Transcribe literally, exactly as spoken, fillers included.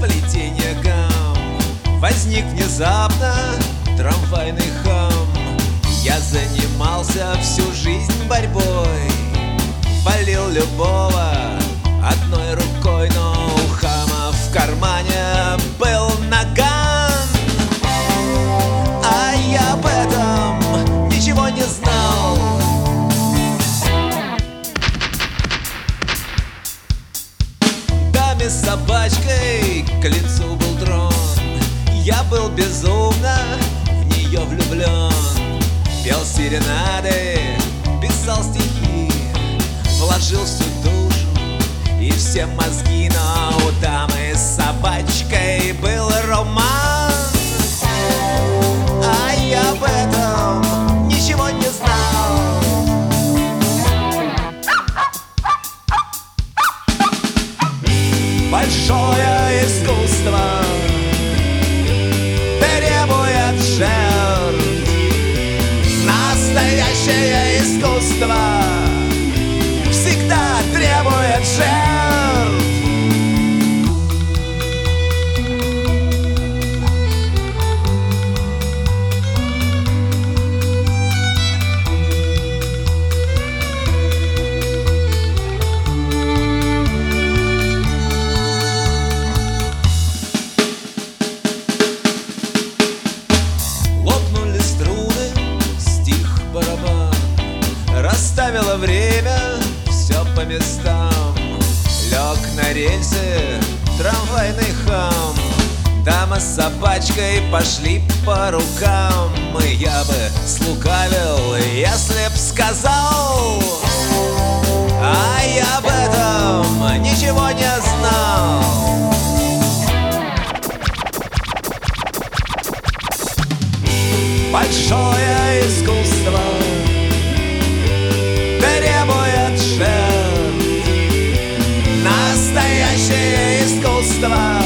сплетение гам. Возник внезапно трамвайный хам. Я занимался всю жизнь борьбой, полил любого одной рукой, но у хама в кармане был наган. А я об этом ничего не знал. Даме с собачкой к лицу был дрон. Я был безумно в нее влюблен. Пел серенады, писал стихи, вложил всю душу и все мозги. Но у дамы с собачкой был роман. А я об этом ничего не знал. Большое искусство требует жертв. Настоящее искусство всегда требует жертв. Лопнули струны, стих барабан, расставило время все по местам. Лег на рельсы трамвайный хам. Дама с собачкой пошли по рукам. И я бы слукавил, если б сказал, а я об этом ничего не знал. Большое искусство требует жертв. Настоящее искусство